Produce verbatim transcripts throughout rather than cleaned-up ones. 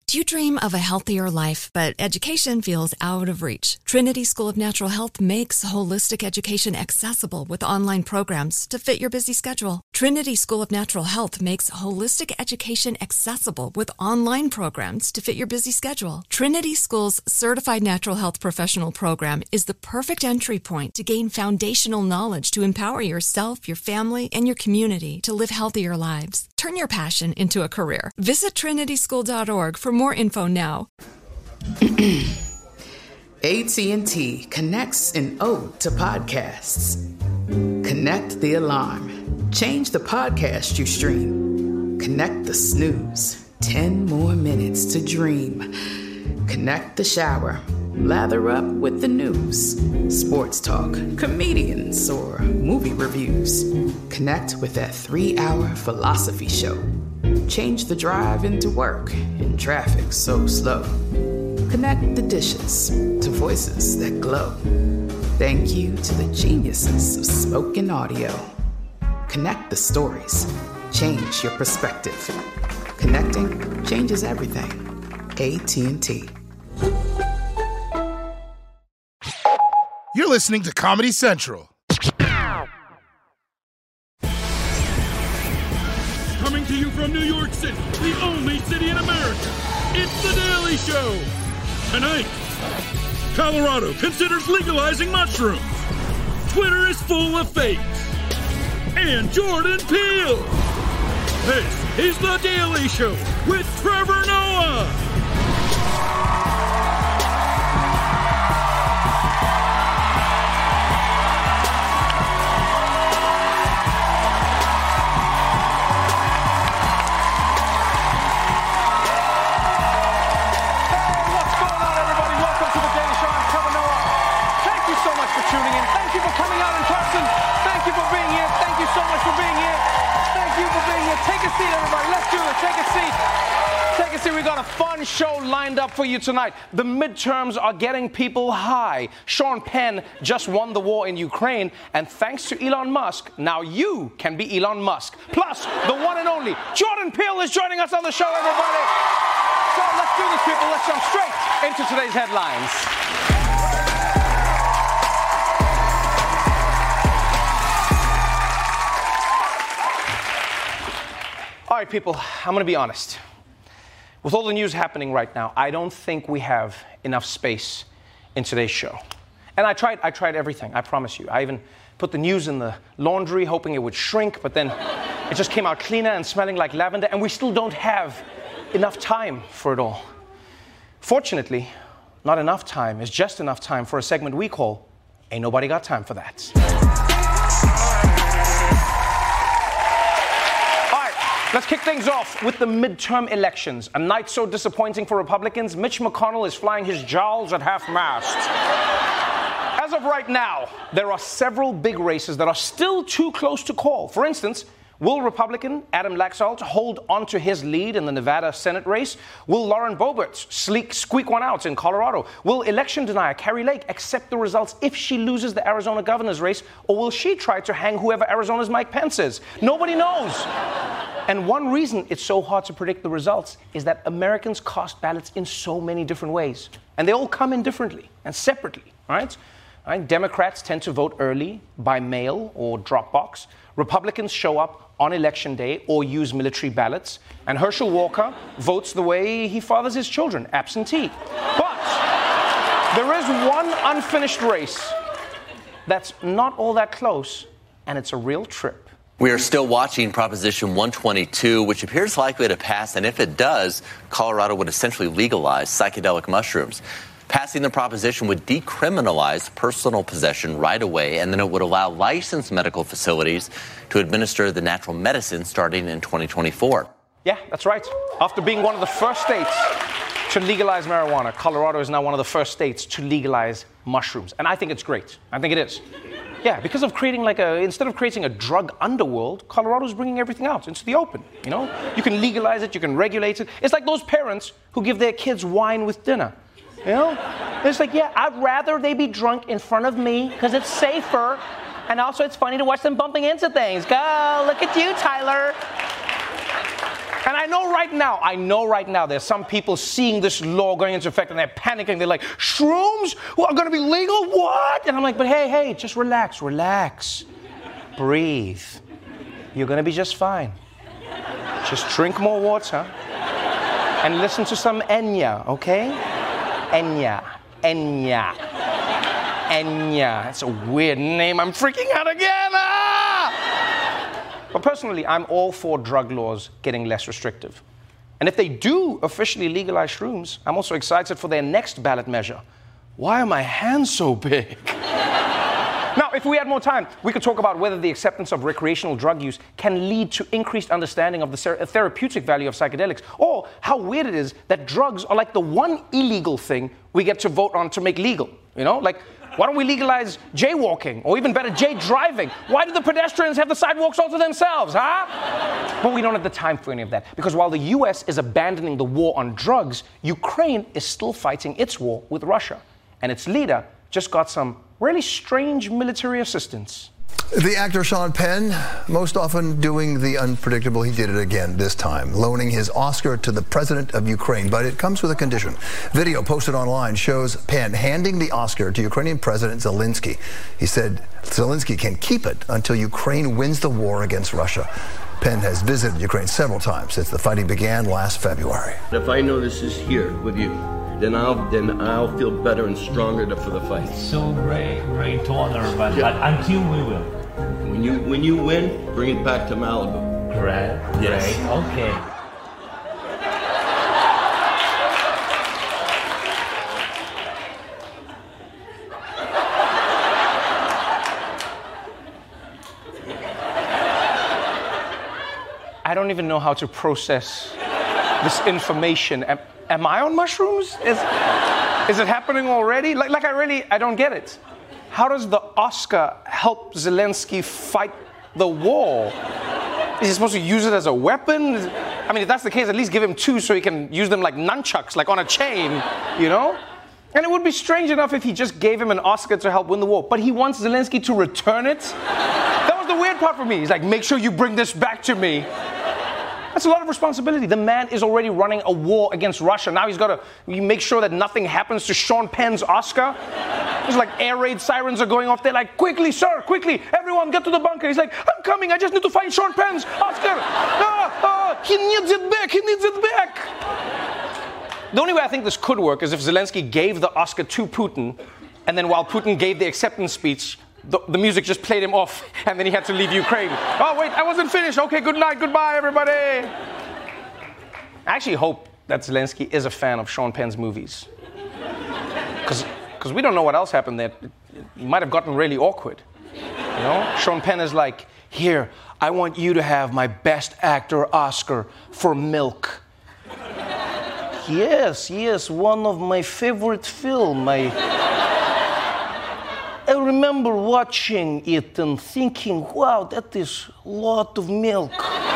Do you dream of a healthier life, but education feels out of reach? Trinity School of Natural Health makes holistic education accessible with online programs to fit your busy schedule. Trinity School of Natural Health makes holistic education accessible with online programs to fit your busy schedule. Trinity School's Certified Natural Health Professional Program is the perfect entry point to gain foundational knowledge to empower yourself, your family, and your community to live healthier lives. Turn your passion into a career. Visit trinity school dot org for more info now. A T and T connects an ode to podcasts. Connect the alarm. Change the podcast you stream. Connect the snooze. Ten more minutes to dream. Connect the shower. Lather up with the news. Sports talk, comedians, or movie reviews. Connect with that three-hour philosophy show. Change the drive into work in traffic so slow. Connect the dishes to voices that glow. Thank you to the geniuses of spoken audio. Connect the stories. Change your perspective. Connecting changes everything. A T and T. You're listening to Comedy Central. Coming to you from New York City, the only city in America, it's The Daily Show. Tonight, Colorado considers legalizing mushrooms. Twitter is full of fakes. And Jordan Peele. This is The Daily Show with Trevor Noah. Tuning in. Thank you for coming out in person. Thank you for being here. Thank you so much for being here. Thank you for being here. Take a seat, everybody. Let's do this. Take a seat. Take a seat. We got a fun show lined up for you tonight. The midterms are getting people high. Sean Penn just won the war in Ukraine, and thanks to Elon Musk, now you can be Elon Musk. Plus, the one and only Jordan Peele is joining us on the show, everybody. So let's do this, people. Let's jump straight into today's headlines. All right, people, I'm going to be honest. With all the news happening right now, I don't think we have enough space in today's show. And I tried, I tried everything, I promise you. I even put the news in the laundry, hoping it would shrink, but then it just came out cleaner and smelling like lavender, and we still don't have enough time for it all. Fortunately, not enough time is just enough time for a segment we call Ain't Nobody Got Time for That. Let's kick things off with the midterm elections. A night so disappointing for Republicans, Mitch McConnell is flying his jowls at half-mast. As of right now, there are several big races that are still too close to call. For instance, will Republican Adam Laxalt hold on to his lead in the Nevada Senate race? Will Lauren Boebert sleek, squeak one out in Colorado? Will election denier Carrie Lake accept the results if she loses the Arizona governor's race? Or will she try to hang whoever Arizona's Mike Pence is? Nobody knows. And one reason it's so hard to predict the results is that Americans cast ballots in so many different ways. And they all come in differently and separately, right? right? Democrats tend to vote early by mail or drop box. Republicans show up on election day or use military ballots. And Herschel Walker votes the way he fathers his children, absentee. But there is one unfinished race that's not all that close, and it's a real trip. We are still watching Proposition one twenty-two, which appears likely to pass, and if it does, Colorado would essentially legalize psychedelic mushrooms. Passing the proposition would decriminalize personal possession right away, and then it would allow licensed medical facilities to administer the natural medicine starting in twenty twenty-four. Yeah, that's right. After being one of the first states to legalize marijuana, Colorado is now one of the first states to legalize mushrooms. And I think it's great. I think it is. Yeah, because of creating like a, instead of creating a drug underworld, Colorado's bringing everything out into the open, you know? You can legalize it, you can regulate it. It's like those parents who give their kids wine with dinner, you know? It's like, yeah, I'd rather they be drunk in front of me because it's safer, and also it's funny to watch them bumping into things. Go, look at you, Tyler. And I know right now, I know right now there's some people seeing this law going into effect and they're panicking. They're like, shrooms are going to be legal? What? And I'm like, but hey, hey, just relax, relax. Breathe. You're going to be just fine. Just drink more water and listen to some Enya, okay? Enya, Enya, Enya. That's a weird name. I'm freaking out again. Ah! But personally, I'm all for drug laws getting less restrictive. And if they do officially legalize shrooms, I'm also excited for their next ballot measure. Why are my hands so big? Now, if we had more time, we could talk about whether the acceptance of recreational drug use can lead to increased understanding of the therapeutic value of psychedelics, or how weird it is that drugs are like the one illegal thing we get to vote on to make legal. You know, like, why don't we legalize jaywalking, or even better, jay driving? Why do the pedestrians have the sidewalks all to themselves, huh? But we don't have the time for any of that, because while the U S is abandoning the war on drugs, Ukraine is still fighting its war with Russia, and its leader just got some really strange military assistance. The actor Sean Penn, most often doing the unpredictable. He did it again this time, loaning his Oscar to the president of Ukraine, but it comes with a condition. Video posted online shows Penn handing the Oscar to Ukrainian President Zelensky. He said Zelensky can keep it until Ukraine wins the war against Russia. Penn has visited Ukraine several times since the fighting began last February. If I know this is here with you, then I'll then I'll feel better and stronger for the fight. So great, great to honor, but, yeah. but until we will. When you when you win, bring it back to Malibu. Great, yes. Great, okay. I don't even know how to process this information. Am, am I on mushrooms? Is, is it happening already? Like, like I really, I don't get it. How does the Oscar help Zelensky fight the war? Is he supposed to use it as a weapon? I mean, if that's the case, at least give him two so he can use them like nunchucks, like on a chain, you know? And it would be strange enough if he just gave him an Oscar to help win the war, but he wants Zelensky to return it? That was the weird part for me. He's like, make sure you bring this back to me. That's a lot of responsibility. The man is already running a war against Russia. Now he's got to make sure that nothing happens to Sean Penn's Oscar. There's like air raid sirens are going off. They're like, quickly, sir, quickly, everyone get to the bunker. He's like, I'm coming. I just need to find Sean Penn's Oscar. Ah, ah, he needs it back. He needs it back. The only way I think this could work is if Zelensky gave the Oscar to Putin, and then while Putin gave the acceptance speech, The, the music just played him off, and then he had to leave Ukraine. Oh, wait, I wasn't finished. Okay, good night, goodbye, everybody. I actually hope that Zelensky is a fan of Sean Penn's movies. Because we don't know what else happened there. It might have gotten really awkward. You know? Sean Penn is like, here, I want you to have my Best Actor Oscar for Milk. Yes, yes, one of my favorite films. My... I remember watching it and thinking, wow, that is a lot of milk.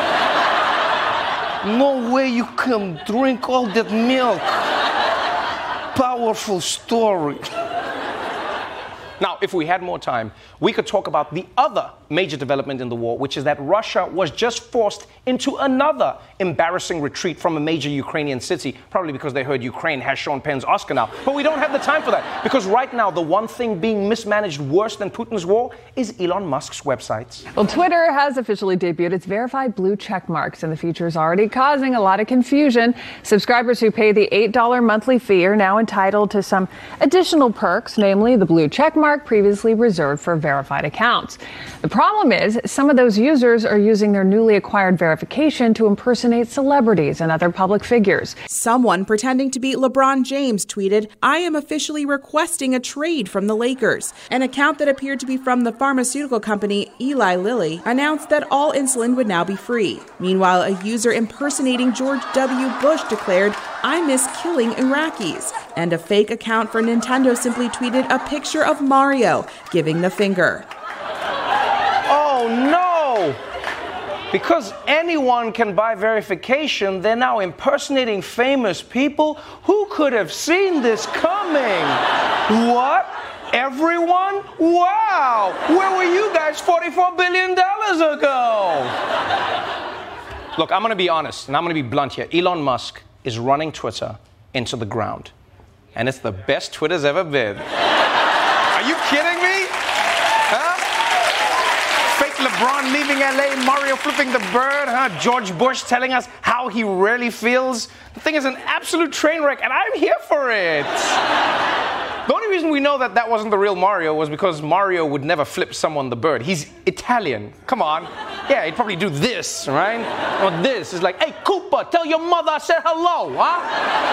No way you can drink all that milk. Powerful story. Now, if we had more time, we could talk about the other major development in the war, which is that Russia was just forced into another embarrassing retreat from a major Ukrainian city, probably because they heard Ukraine has Sean Penn's Oscar now. But we don't have the time for that, because right now, the one thing being mismanaged worse than Putin's war is Elon Musk's websites. Well, Twitter has officially debuted its verified blue check marks, and the feature is already causing a lot of confusion. Subscribers who pay the eight dollars monthly fee are now entitled to some additional perks, namely the blue check mark previously reserved for verified accounts. The problem is some of those users are using their newly acquired verification to impersonate celebrities and other public figures. Someone pretending to be LeBron James tweeted, I am officially requesting a trade from the Lakers. An account that appeared to be from the pharmaceutical company Eli Lilly announced that all insulin would now be free. Meanwhile, a user impersonating George W. Bush declared, I miss killing Iraqis. And a fake account for Nintendo simply tweeted a picture of Mario giving the finger. Oh no! Because anyone can buy verification, they're now impersonating famous people. Who could have seen this coming? What? Everyone? Wow! Where were you guys forty-four billion dollars ago? Look, I'm going to be honest, and I'm going to be blunt here. Elon Musk is running Twitter into the ground. And it's the best Twitter's ever been. Are you kidding me? Huh? Fake LeBron leaving L A, Mario flipping the bird, huh? George Bush telling us how he really feels. The thing is an absolute train wreck, and I'm here for it. The only reason we know that that wasn't the real Mario was because Mario would never flip someone the bird. He's Italian. Come on. Yeah, he'd probably do this, right? Or this. It's like, hey, Koopa, tell your mother I said hello, huh?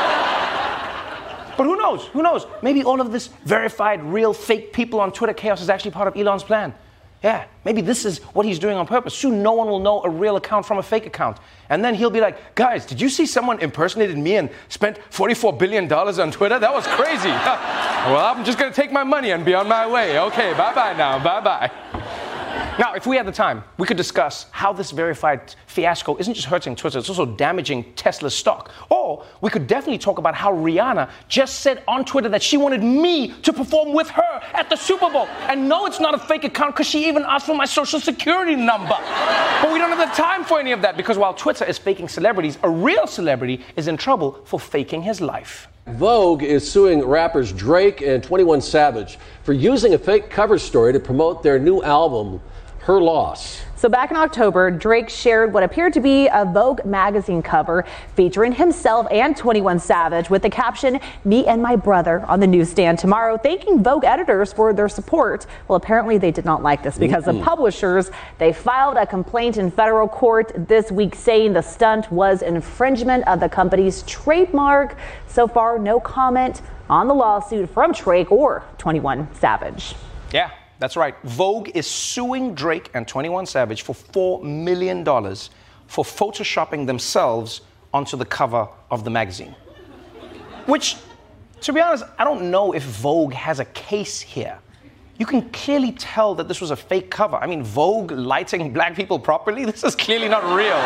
But who knows? Who knows? Maybe all of this verified, real, fake people on Twitter chaos is actually part of Elon's plan. Yeah, maybe this is what he's doing on purpose. Soon no one will know a real account from a fake account. And then he'll be like, guys, did you see someone impersonated me and spent forty-four billion dollars on Twitter? That was crazy. Well, I'm just going to take my money and be on my way. Okay, bye-bye now, bye-bye. Now, if we had the time, we could discuss how this verified fiasco isn't just hurting Twitter, it's also damaging Tesla's stock. Or we could definitely talk about how Rihanna just said on Twitter that she wanted me to perform with her at the Super Bowl. And no, it's not a fake account because she even asked for my social security number. But we don't have the time for any of that because while Twitter is faking celebrities, a real celebrity is in trouble for faking his life. Vogue is suing rappers Drake and twenty-one Savage for using a fake cover story to promote their new album, Her Loss. So back in October, Drake shared what appeared to be a Vogue magazine cover featuring himself and twenty-one Savage with the caption, "Me and my brother on the newsstand tomorrow," thanking Vogue editors for their support. Well, apparently they did not like this because mm-hmm. the publishers, they filed a complaint in federal court this week saying the stunt was infringement of the company's trademark. So far, no comment on the lawsuit from Drake or twenty-one Savage. Yeah. That's right. Vogue is suing Drake and twenty-one Savage for four million dollars for photoshopping themselves onto the cover of the magazine. Which, to be honest, I don't know if Vogue has a case here. You can clearly tell that this was a fake cover. I mean, Vogue lighting black people properly? This is clearly not real.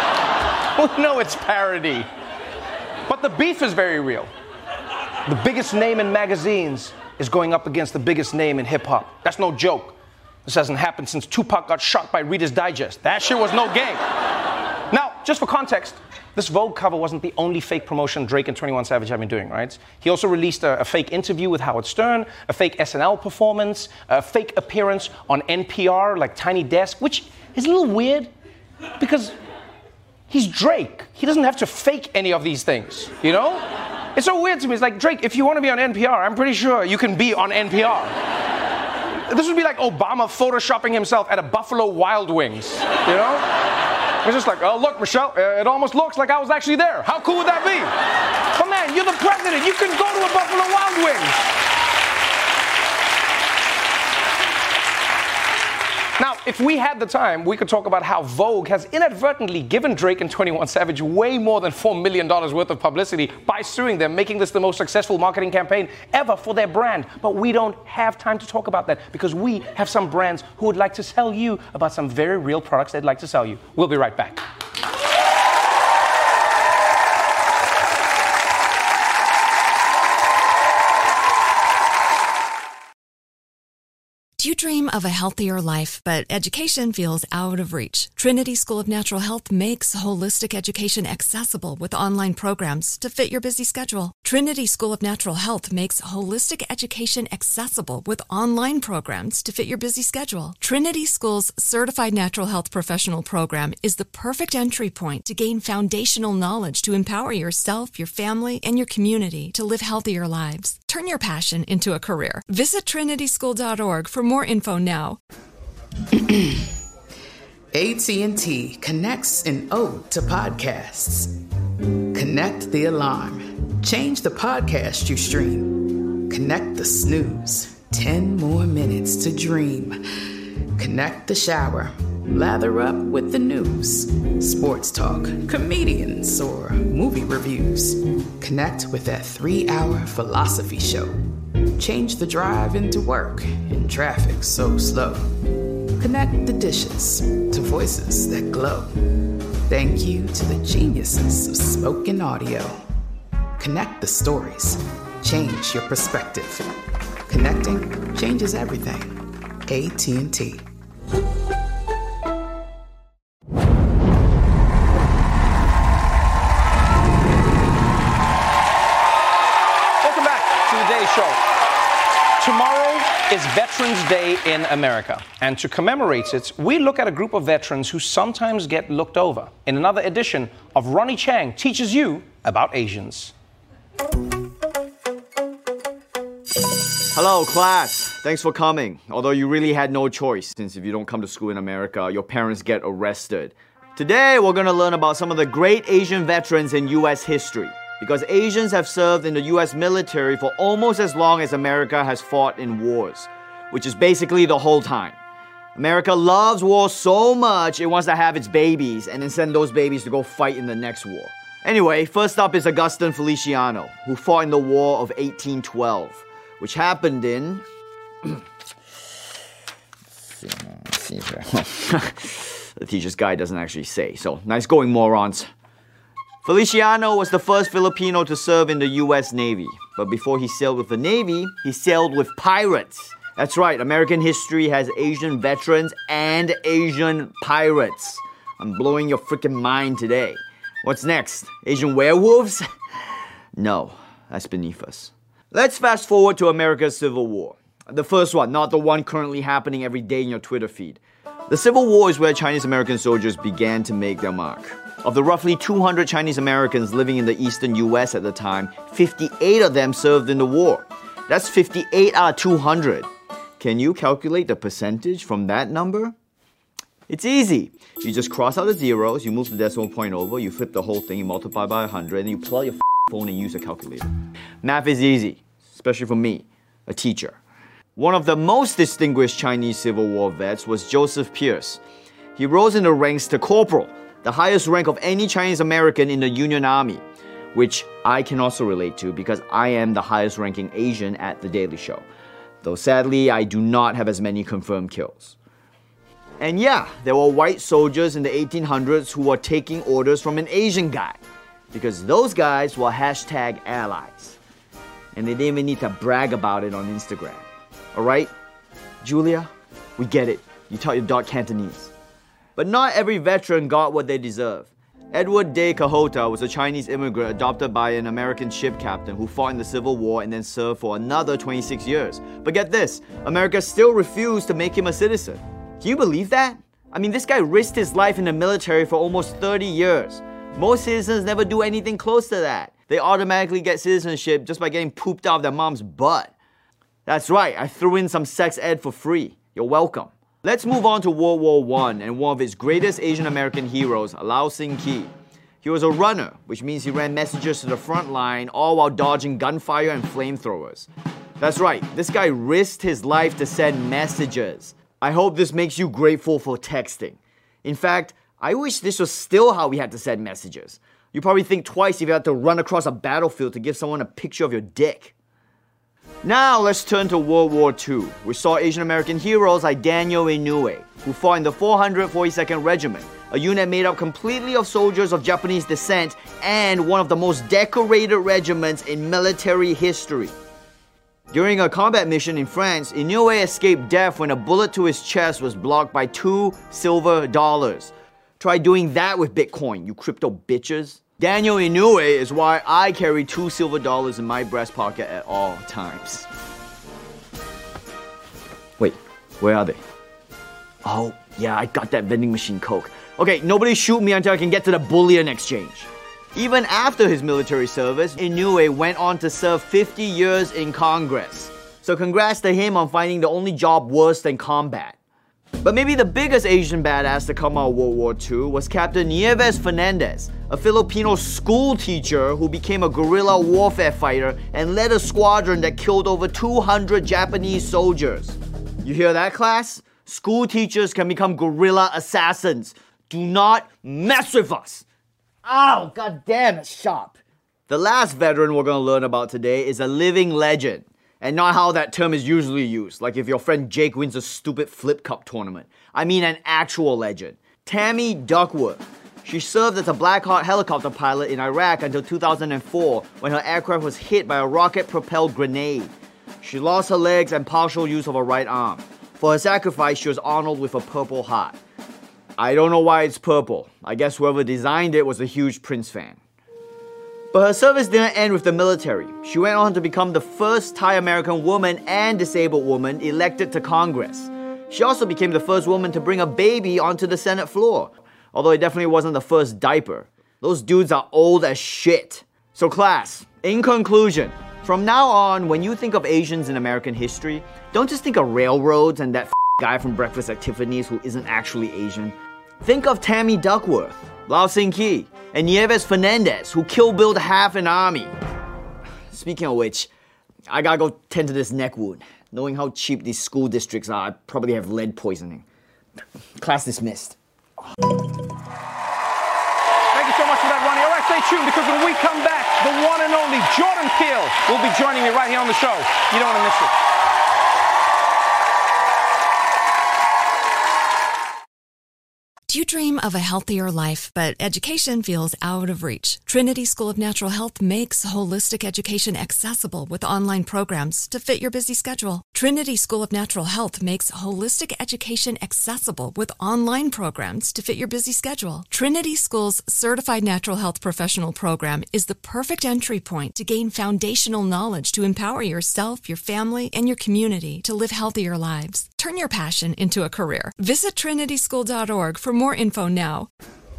We know it's parody. But the beef is very real. The biggest name in magazines is going up against the biggest name in hip-hop. That's no joke. This hasn't happened since Tupac got shot by Reader's Digest. That shit was no game. Now, just for context, this Vogue cover wasn't the only fake promotion Drake and twenty-one Savage have been doing, right? He also released a, a fake interview with Howard Stern, a fake S N L performance, a fake appearance on N P R, like Tiny Desk, which is a little weird because he's Drake. He doesn't have to fake any of these things, you know? It's so weird to me. It's like, Drake, if you want to be on N P R, I'm pretty sure you can be on N P R. This would be like Obama photoshopping himself at a Buffalo Wild Wings, you know? It's just like, oh, look, Michelle, it almost looks like I was actually there. How cool would that be? But man, you're the president. You can go to a Buffalo Wild Wings. Now, if we had the time, we could talk about how Vogue has inadvertently given Drake and twenty-one Savage way more than four million dollars worth of publicity by suing them, making this the most successful marketing campaign ever for their brand. But we don't have time to talk about that because we have some brands who would like to tell you about some very real products they'd like to sell you. We'll be right back. Do you dream of a healthier life, but education feels out of reach? Trinity School of Natural Health makes holistic education accessible with online programs to fit your busy schedule. Trinity School of Natural Health makes holistic education accessible with online programs to fit your busy schedule. Trinity School's Certified Natural Health Professional Program is the perfect entry point to gain foundational knowledge to empower yourself, your family, and your community to live healthier lives. Turn your passion into a career. Visit trinity school dot org for more info now. A T and T connects an ode to podcasts. Connect the alarm. Change the podcast you stream. Connect the snooze. Ten more minutes to dream. Connect the shower. Lather up with the news. Sports talk, comedians, or movie reviews. Connect with that three-hour philosophy show. Change the drive into work in traffic so slow. Connect the dishes to voices that glow. Thank you to the geniuses of spoken audio. Connect the stories. Change your perspective. Connecting changes everything. A T and T. Today Show. Tomorrow is Veterans Day in America. And to commemorate it, we look at a group of veterans who sometimes get looked over in another edition of Ronnie Chang Teaches You About Asians. Hello, class. Thanks for coming. Although you really had no choice, since if you don't come to school in America, your parents get arrested. Today, we're gonna learn about some of the great Asian veterans in U S history. Because Asians have served in the U S military for almost as long as America has fought in wars, which is basically the whole time. America loves war so much, it wants to have its babies and then send those babies to go fight in the next war. Anyway, first up is Augustin Feliciano, who fought in the War of eighteen twelve, which happened in... Let's see here. The teacher's guide doesn't actually say, so nice going, morons. Feliciano was the first Filipino to serve in the U S Navy. But before he sailed with the Navy, he sailed with pirates. That's right, American history has Asian veterans and Asian pirates. I'm blowing your freaking mind today. What's next? Asian werewolves? No, that's beneath us. Let's fast forward to America's Civil War. The first one, not the one currently happening every day in your Twitter feed. The Civil War is where Chinese American soldiers began to make their mark. Of the roughly two hundred Chinese Americans living in the eastern U S at the time, fifty-eight of them served in the war. That's fifty-eight out of two hundred. Can you calculate the percentage from that number? It's easy. You just cross out the zeros, you move the decimal point over, you flip the whole thing, you multiply by one hundred, and you pull out your phone and use a calculator. Math is easy, especially for me, a teacher. One of the most distinguished Chinese Civil War vets was Joseph Pierce. He rose in the ranks to corporal, the highest rank of any Chinese American in the Union Army, which I can also relate to because I am the highest ranking Asian at The Daily Show. Though sadly, I do not have as many confirmed kills. And yeah, there were white soldiers in the eighteen hundreds who were taking orders from an Asian guy, because those guys were hashtag allies. And they didn't even need to brag about it on Instagram. Alright? Julia, we get it. You taught your dog Cantonese. But not every veteran got what they deserve. Edward de Cajota was a Chinese immigrant adopted by an American ship captain who fought in the Civil War and then served for another twenty-six years. But get this, America still refused to make him a citizen. Can you believe that? I mean, this guy risked his life in the military for almost thirty years. Most citizens never do anything close to that. They automatically get citizenship just by getting pooped out of their mom's butt. That's right, I threw in some sex ed for free. You're welcome. Let's move on to World War One and one of its greatest Asian American heroes, Lau Sing-Ki. He was a runner, which means he ran messages to the front line, all while dodging gunfire and flamethrowers. That's right, this guy risked his life to send messages. I hope this makes you grateful for texting. In fact, I wish this was still how we had to send messages. You probably think twice if you had to run across a battlefield to give someone a picture of your dick. Now let's turn to World War Two, which saw Asian American heroes like Daniel Inouye, who fought in the four hundred forty-second Regiment, a unit made up completely of soldiers of Japanese descent and one of the most decorated regiments in military history. During a combat mission in France, Inouye escaped death when a bullet to his chest was blocked by two silver dollars. Try doing that with Bitcoin, you crypto bitches. Daniel Inouye is why I carry two silver dollars in my breast pocket at all times. Wait, where are they? Oh, yeah, I got that vending machine Coke. Okay, nobody shoot me until I can get to the bullion exchange. Even after his military service, Inouye went on to serve fifty years in Congress. So congrats to him on finding the only job worse than combat. But maybe the biggest Asian badass to come out of World War Two was Captain Nieves Fernandez, a Filipino school teacher who became a guerrilla warfare fighter and led a squadron that killed over two hundred Japanese soldiers. You hear that, class? School teachers can become guerrilla assassins. Do not mess with us! Ow, goddamn, it's sharp. The last veteran we're gonna learn about today is a living legend. And not how that term is usually used, like if your friend Jake wins a stupid flip cup tournament. I mean an actual legend. Tammy Duckworth. She served as a Black Hawk helicopter pilot in Iraq until two thousand four when her aircraft was hit by a rocket-propelled grenade. She lost her legs and partial use of her right arm. For her sacrifice, she was honored with a Purple Heart. I don't know why it's purple. I guess whoever designed it was a huge Prince fan. But her service didn't end with the military. She went on to become the first Thai-American woman and disabled woman elected to Congress. She also became the first woman to bring a baby onto the Senate floor. Although it definitely wasn't the first diaper. Those dudes are old as shit. So class, in conclusion, from now on, when you think of Asians in American history, don't just think of railroads and that f- guy from Breakfast at Tiffany's who isn't actually Asian. Think of Tammy Duckworth, Lau Sing-ki, and Nieves Fernandez, who Kill Billed half an army. Speaking of which, I gotta go tend to this neck wound. Knowing how cheap these school districts are, I probably have lead poisoning. Class dismissed. Thank you so much for that, Ronnie. All right, stay tuned, because when we come back, the one and only Jordan Peele will be joining me right here on the show. You don't want to miss it. Do you dream of a healthier life, but education feels out of reach? Trinity School of Natural Health makes holistic education accessible with online programs to fit your busy schedule. Trinity School of Natural Health makes holistic education accessible with online programs to fit your busy schedule. Trinity School's Certified Natural Health Professional Program is the perfect entry point to gain foundational knowledge to empower yourself, your family, and your community to live healthier lives. Turn your passion into a career. Visit trinity school dot org for more info now.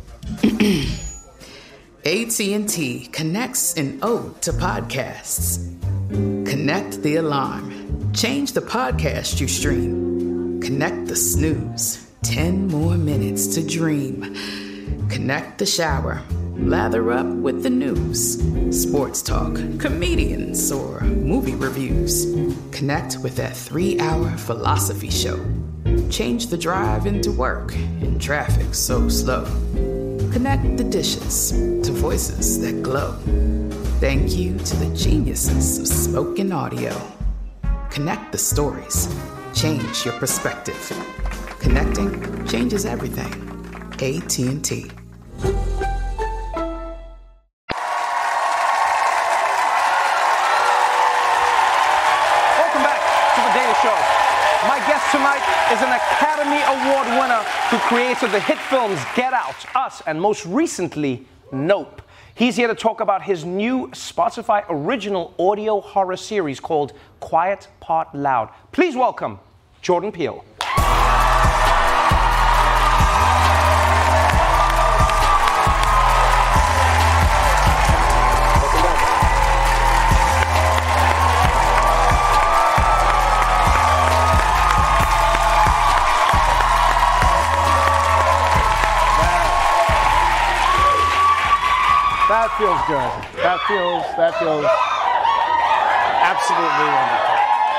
A T and T connects an ode to podcasts. Connect the alarm. Change the podcast you stream. Connect the snooze. Ten more minutes to dream. Connect the shower. Lather up with the news. Sports talk, comedians, or movie reviews. Connect with that three-hour philosophy show. Change the drive into work in traffic so slow. Connect the dishes to voices that glow. Thank you to the geniuses of spoken audio. Connect the stories. Change your perspective. Connecting changes everything. A T and T. Tonight is an Academy Award winner who created the hit films Get Out, Us, and most recently, Nope. He's here to talk about his new Spotify original audio horror series called Quiet Part Loud. Please welcome Jordan Peele. That feels good. That feels, that feels absolutely wonderful.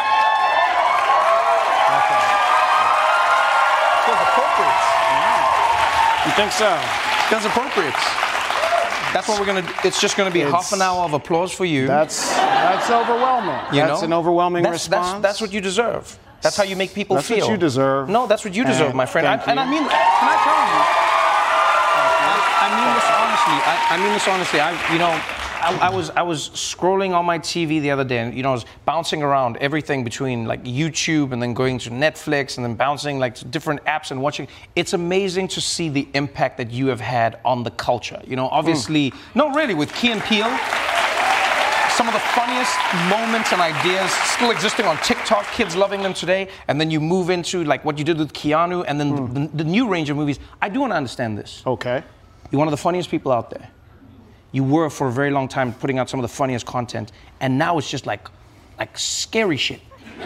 Okay. Feels appropriate. You think so? Feels appropriate. That's what we're gonna do. It's just gonna be it's, half an hour of applause for you. That's that's overwhelming. You that's know? an overwhelming that's, response. That's, that's what you deserve. That's how you make people that's feel. That's what you deserve. No, that's what you deserve, and my friend. I, and I mean, can I tell you? I mean this honestly. I, I mean this honestly. I, you know, I, I was I was scrolling on my T V the other day, and you know, I was bouncing around everything between like YouTube and then going to Netflix and then bouncing like to different apps and watching. It's amazing to see the impact that you have had on the culture. You know, obviously, mm. no, really, with Key and Peele, some of the funniest moments and ideas still existing on TikTok, kids loving them today, and then you move into like what you did with Keanu, and then mm. the, the new range of movies. I do want to understand this. Okay. You're one of the funniest people out there. You were for a very long time putting out some of the funniest content, and now it's just like, like scary shit.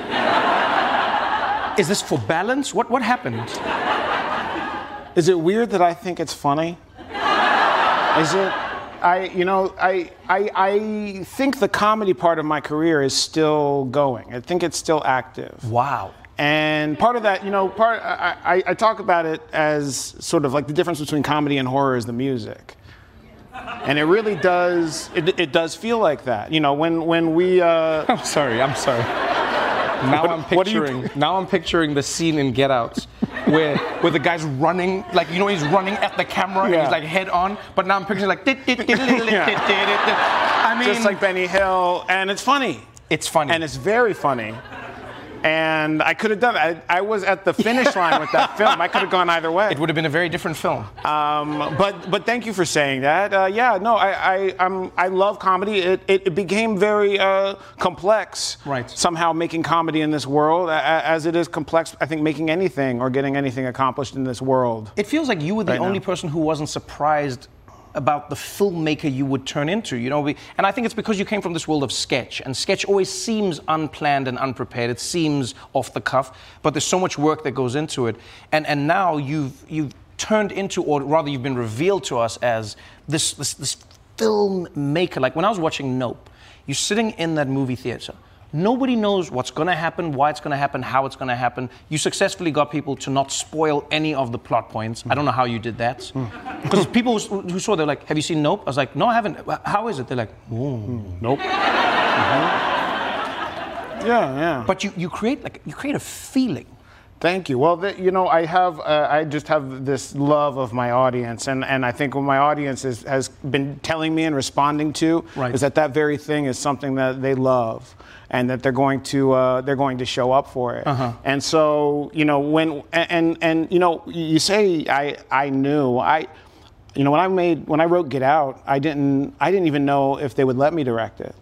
Is this for balance? What what happened? Is it weird that I think it's funny? Is it? I you know I I I think the comedy part of my career is still going. I think it's still active. Wow. And part of that, you know, part I, I, I talk about it as sort of like the difference between comedy and horror is the music. And it really does, it, it does feel like that. You know, when, when we... Uh, I'm sorry, I'm sorry. Now what, I'm picturing, you... now I'm picturing the scene in Get Out where, where the guy's running, like, you know, he's running at the camera yeah. and he's like head on, but now I'm picturing like... yeah. I mean... Just like Benny Hill, and it's funny. It's funny. And it's very funny. And I could have done it. I, I was at the finish line with that film. I could have gone either way. It would have been a very different film. Um, but but thank you for saying that. Uh, yeah, no, I I I'm, I love comedy. It it, it became very uh, complex. Right. Somehow making comedy in this world, as it is complex, I think making anything or getting anything accomplished in this world. It feels like you were the right only now. person who wasn't surprised about the filmmaker you would turn into, you know, we, and I think it's because you came from this world of sketch, and sketch always seems unplanned and unprepared. It seems off the cuff, but there's so much work that goes into it, and and now you've you've turned into, or rather, you've been revealed to us as this this, this filmmaker. Like when I was watching Nope, you're sitting in that movie theater. Nobody knows what's going to happen, why it's going to happen, how it's going to happen. You successfully got people to not spoil any of the plot points. Mm. I don't know how you did that. Because mm. people who saw, they're like, have you seen Nope? I was like, no, I haven't. How is it? They're like, mm. Nope. Mm-hmm. Yeah, yeah. But you, you create like you create a feeling. Thank you. Well, the, you know, I have, uh, I just have this love of my audience, and, and I think what my audience is, has been telling me and responding to right. is that that very thing is something that they love, and that they're going to, uh, they're going to show up for it. Uh-huh. And so, you know, when, and, and, and you know, you say I, I knew, I, you know, when I made, when I wrote Get Out, I didn't, I didn't even know if they would let me direct it.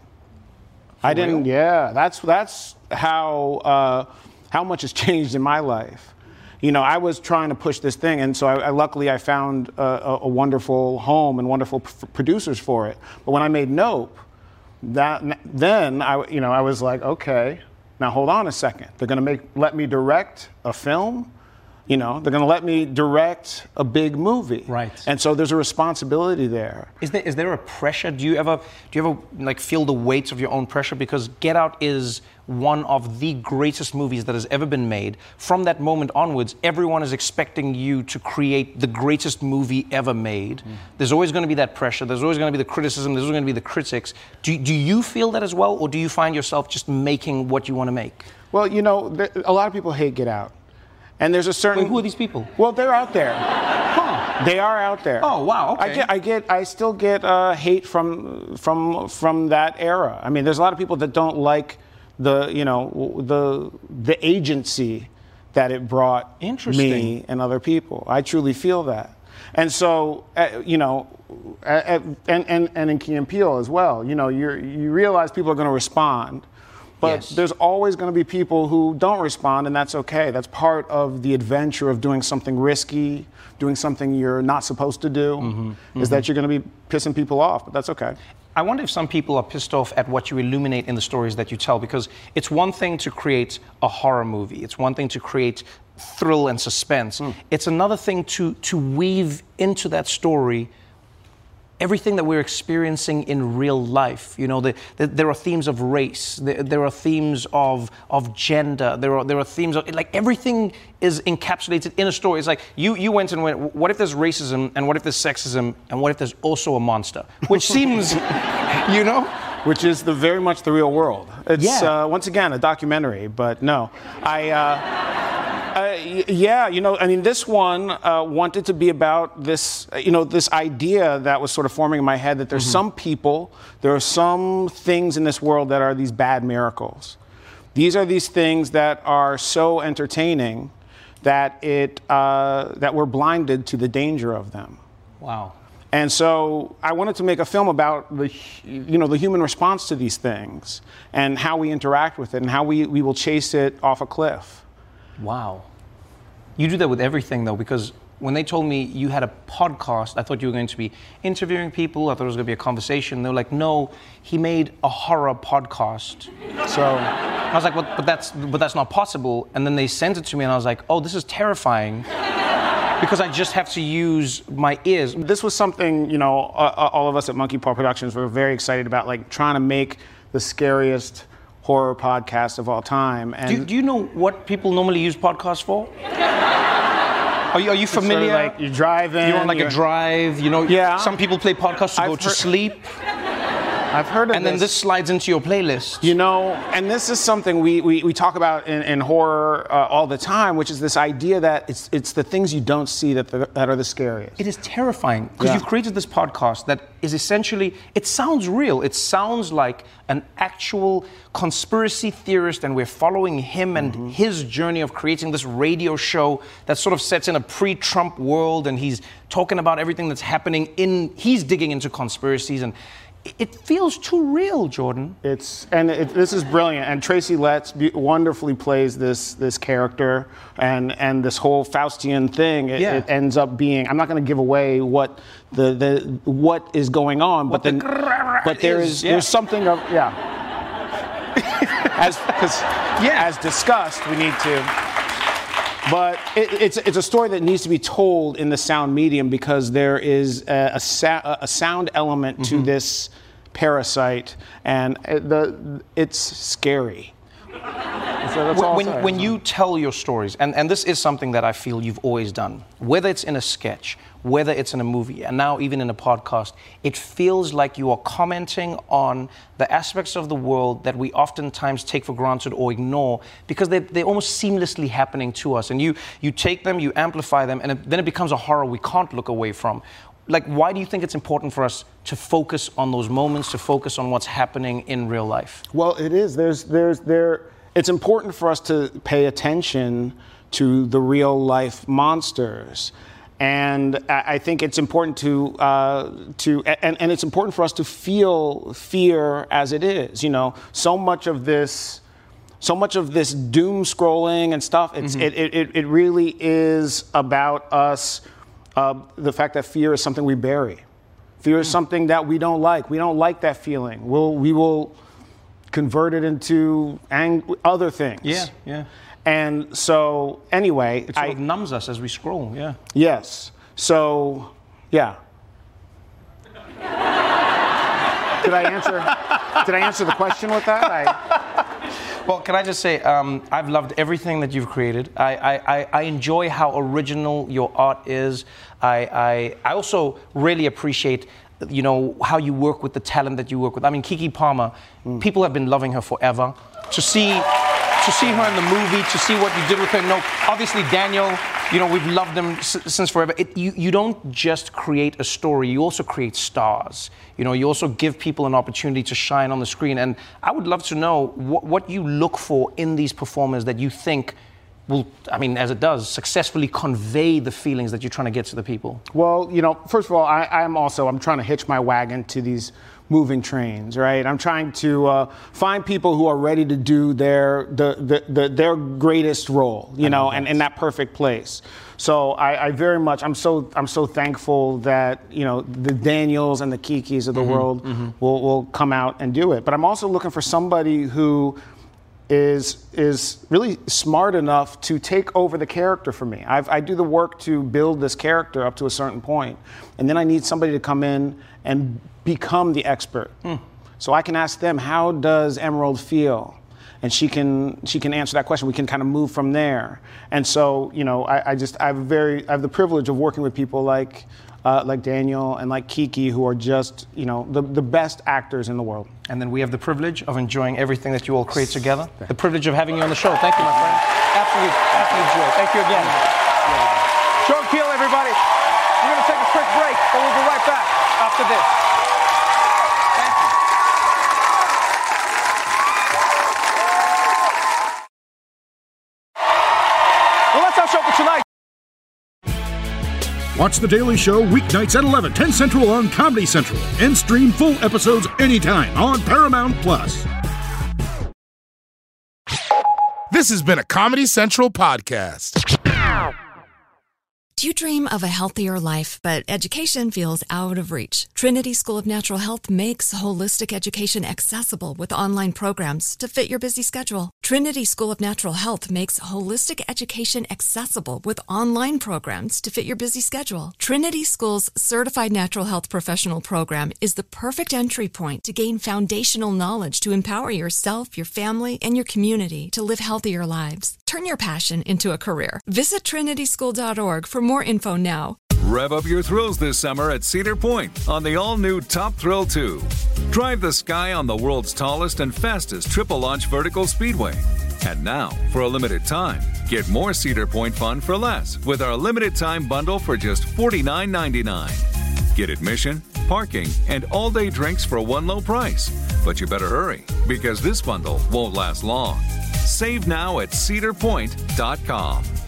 For I didn't, real? yeah, that's, that's how, uh, how much has changed in my life. You know, I was trying to push this thing, and so I, I luckily I found a, a, a wonderful home and wonderful p- producers for it. But when I made Nope, that then I, you know, I was like, okay, now hold on a second. They're gonna make let me direct a film. You know, they're gonna let me direct a big movie. Right. And so there's a responsibility there. Is there is there a pressure? Do you ever do you ever like feel the weight of your own pressure? Because Get Out is one of the greatest movies that has ever been made. From that moment onwards, everyone is expecting you to create the greatest movie ever made. Mm. There's always going to be that pressure. There's always going to be the criticism. There's always going to be the critics. Do do you feel that as well, or do you find yourself just making what you want to make? Well, you know, there, a lot of people hate Get Out. And there's a certain. Wait, who are these people? Well, they're out there. Huh. They are out there. Oh wow. Okay. I get, I get, I still get uh, hate from from from that era. I mean, there's a lot of people that don't like the, you know, the the agency that it brought me and other people. I truly feel that. And so, uh, you know, uh, and and and in Key and Peele as well. You know, you you realize people are going to respond. But yes. There's always going to be people who don't respond, and that's okay. That's part of the adventure of doing something risky, doing something you're not supposed to do, mm-hmm. is mm-hmm. that you're going to be pissing people off, but that's okay. I wonder if some people are pissed off at what you illuminate in the stories that you tell, because it's one thing to create a horror movie. It's one thing to create thrill and suspense. Mm. It's another thing to, to weave into that story everything that we're experiencing in real life. You know, the, the, there are themes of race, there, there are themes of of gender, there are there are themes of, like, everything is encapsulated in a story. It's like, you, you went and went, what if there's racism, and what if there's sexism, and what if there's also a monster? Which seems, you know? Which is the very much the real world. It's, yeah. uh, once again, a documentary, but no. I... Uh, Uh, yeah, you know, I mean, this one uh, wanted to be about this, you know, this idea that was sort of forming in my head that there's mm-hmm. some people, there are some things in this world that are these bad miracles. These are these things that are so entertaining that it uh, that we're blinded to the danger of them. Wow. And so I wanted to make a film about the, you know, the human response to these things and how we interact with it and how we, we will chase it off a cliff. Wow. You do that with everything, though, because when they told me you had a podcast, I thought you were going to be interviewing people. I thought it was going to be a conversation. They were like, no, he made a horror podcast. So I was like, well, but that's but that's not possible. And then they sent it to me, and I was like, oh, this is terrifying. Because I just have to use my ears. This was something, you know, uh, all of us at Monkey Paw Productions were very excited about, like, trying to make the scariest horror podcast of all time. And do, do you know what people normally use podcasts for? Are you, are you familiar? Sort of like you're driving. You're on like you're... a drive, you know. Yeah. Some people play podcasts to I've go to heard... sleep. I've heard of and this. then this slides into your playlist. You know, and this is something we, we, we talk about in, in horror uh, all the time, which is this idea that it's it's the things you don't see that the, that are the scariest. It is terrifying because Yeah. you've created this podcast that is essentially, it sounds real. It sounds like an actual conspiracy theorist, and we're following him and Mm-hmm. his journey of creating this radio show that sort of sets in a pre-Trump world, and he's talking about everything that's happening in, he's digging into conspiracies, and it feels too real, Jordan. It's and it, this is brilliant. And Tracy Letts be, wonderfully plays this this character, and and this whole Faustian thing. It, Yeah. it ends up being. I'm not going to give away what the, the what is going on, What but then the but there is, is yeah. there's something of yeah. as because yeah, as discussed, we need to. But it, it's it's a story that needs to be told in the sound medium because there is a, a, sa- a sound element Mm-hmm. to this parasite, and it, the it's scary. So that's all I'll when, say. when you tell your stories, and, and this is something that I feel you've always done, whether it's in a sketch, whether it's in a movie, and now even in a podcast, it feels like you are commenting on the aspects of the world that we oftentimes take for granted or ignore because they, they're almost seamlessly happening to us. And you, you take them, you amplify them, and it, then it becomes a horror we can't look away from. Like, why do you think it's important for us to focus on those moments, to focus on what's happening in real life? Well, it is. There's, there's, there. It's important for us to pay attention to the real life monsters, and I I think it's important to, uh, to, and, and it's important for us to feel fear as it is. You know, so much of this, so much of this doom scrolling and stuff. It's, Mm-hmm. it, it, it really is about us. Uh, the fact that fear is something we bury. Fear is something that we don't like. We don't like that feeling. We'll, we will convert it into ang- other things. Yeah, yeah. And so, anyway, It sort I, of numbs us as we scroll, yeah. yes. So, yeah. Did I answer? Did I answer the question with that? I, Well, can I just say, um, I've loved everything that you've created. I, I, I, I enjoy how original your art is. I, I, I also really appreciate, you know, how you work with the talent that you work with. I mean, Keke Palmer, people have been loving her forever. To see, to see her in the movie, to see what you did with her. No, obviously Daniel, you know, we've loved him s- since forever. It, you, you don't just create a story, you also create stars. You know, you also give people an opportunity to shine on the screen. And I would love to know what, what you look for in these performers that you think will, I mean, as it does, successfully convey the feelings that you're trying to get to the people. well, you know, first of all, I, I'm also, I'm trying to hitch my wagon to these moving trains, right? I'm trying to uh, find people who are ready to do their the, the, the their greatest role, you know, and in that perfect place. So I, I very much, I'm so I'm so thankful that, you know, the Daniels and the Kekes of the Mm-hmm, world mm-hmm. will will come out and do it. But I'm also looking for somebody who is is really smart enough to take over the character for me. I've, I do the work to build this character up to a certain point, and then I need somebody to come in and become the expert. Hmm. So I can ask them, how does Emerald feel? And she can she can answer that question. We can kind of move from there. And so, you know, I, I just I have a very I have the privilege of working with people like uh, like Daniel and like Keke, who are just, you know, the, the best actors in the world. And then we have the privilege of enjoying everything that you all create together. The privilege of having you on the show. Thank you, my friend. Absolute, absolute joy. Thank you again. Sean Keel, everybody. We're going to take a quick break, but we'll be right back after this. Thank you. Well, that's our show for tonight. Watch The Daily Show weeknights at eleven, ten Central on Comedy Central. And stream full episodes anytime on Paramount Plus. This has been a Comedy Central podcast. Do you dream of a healthier life, but education feels out of reach? Trinity School of Natural Health makes holistic education accessible with online programs to fit your busy schedule. Trinity School of Natural Health makes holistic education accessible with online programs to fit your busy schedule. Trinity School's Certified Natural Health Professional Program is the perfect entry point to gain foundational knowledge to empower yourself, your family, and your community to live healthier lives. Turn your passion into a career. Visit trinity school dot org for more info now. Rev up your thrills this summer at Cedar Point on the all-new Top Thrill two. Drive the sky on the world's tallest and fastest triple-launch vertical speedway. And now, for a limited time, get more Cedar Point fun for less with our limited-time bundle for just forty-nine ninety-nine. Get admission, parking, and all-day drinks for one low price. But you better hurry, because this bundle won't last long. Save now at cedar point dot com.